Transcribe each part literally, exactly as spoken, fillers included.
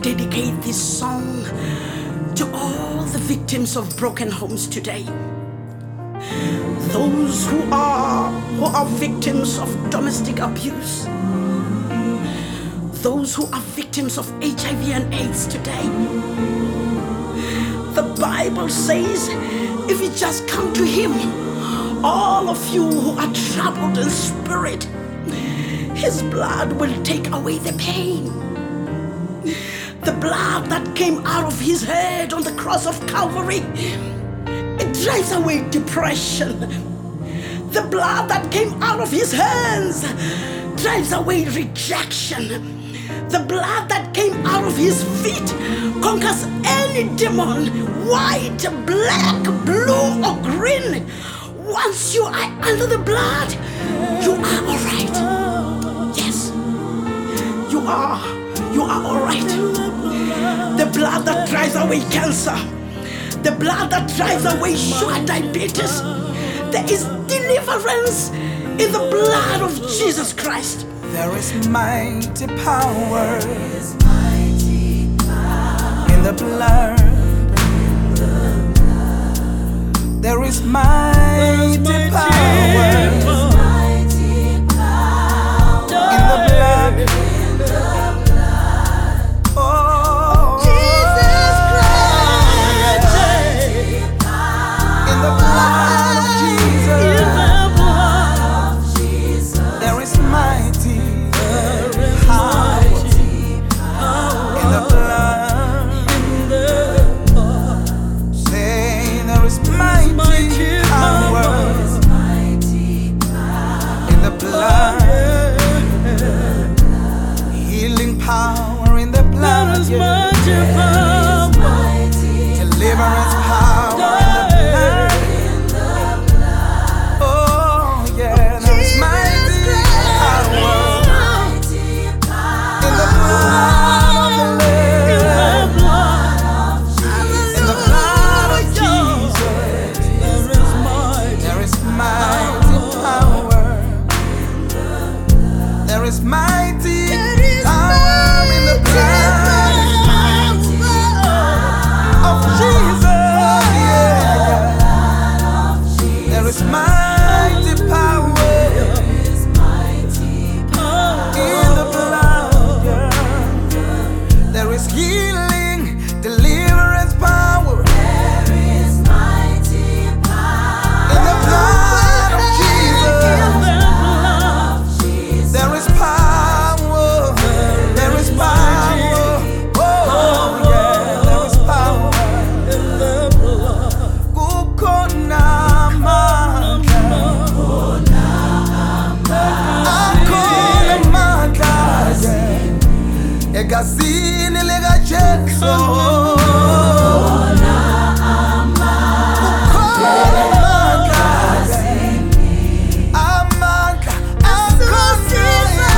dedicate this song to all the victims of broken homes today. Those who are who are victims of domestic abuse. Those who are victims of H I V and AIDS today. The Bible says, if you just come to Him, all of you who are troubled in spirit, His blood will take away the pain. The blood that came out of His head on the cross of Calvary, it drives away depression. The blood that came out of His hands drives away rejection. The blood that came out of His feet conquers any demon, white, black, blue, or green. Once you are under the blood, you are all right. Yes, you are. You are all right. The blood that drives away cancer. The blood that drives away sugar diabetes. There is deliverance in the blood of Jesus Christ. There is mighty power in the blood. There is mighty power in the blood. Oh, Jesus Christ, in the blood of Jesus. There is mighty power in the blood. Say there is mighty power in the blood. Healing power in the blood. Deliverance power in the blood. Oh yeah, there is mighty power in the blood of the Lamb. In the blood of Jesus, there is mighty power. There is mighty power in the blood of Jesus. Yeah. There is mighty power in the blood. Yeah. There is healing, deliverance power in the blood of Jesus. There is power. There is power. Oh yeah, there is power. Kukhona amandla. Akhona amandla, yeah. Egazini likaJesu. Kukhona amandla, amandla akhona.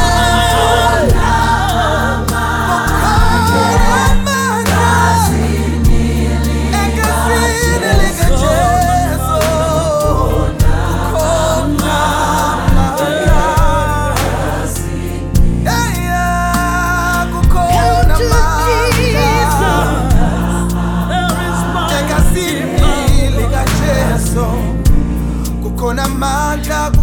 Kukhona amandla